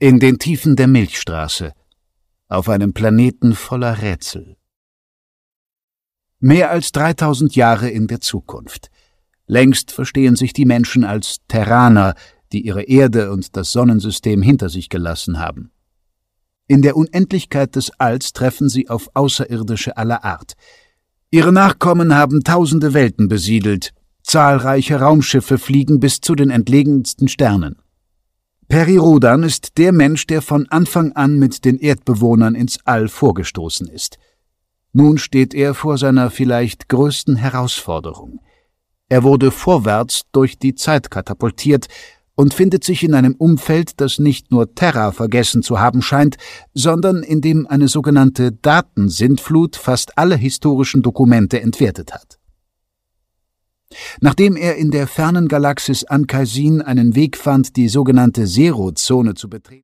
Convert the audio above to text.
In den Tiefen der Milchstraße, auf einem Planeten voller Rätsel. Mehr als 3000 Jahre in der Zukunft. Längst verstehen sich die Menschen als Terraner, die ihre Erde und das Sonnensystem hinter sich gelassen haben. In der Unendlichkeit des Alls treffen sie auf Außerirdische aller Art. Ihre Nachkommen haben tausende Welten besiedelt, zahlreiche Raumschiffe fliegen bis zu den entlegensten Sternen. Peri Rodan ist der Mensch, der von Anfang an mit den Erdbewohnern ins All vorgestoßen ist. Nun steht er vor seiner vielleicht größten Herausforderung. Er wurde vorwärts durch die Zeit katapultiert und findet sich in einem Umfeld, das nicht nur Terra vergessen zu haben scheint, sondern in dem eine sogenannte Datensintflut fast alle historischen Dokumente entwertet hat. Nachdem er in der fernen Galaxis Ankaisin einen Weg fand, die sogenannte Zero-Zone zu betreten,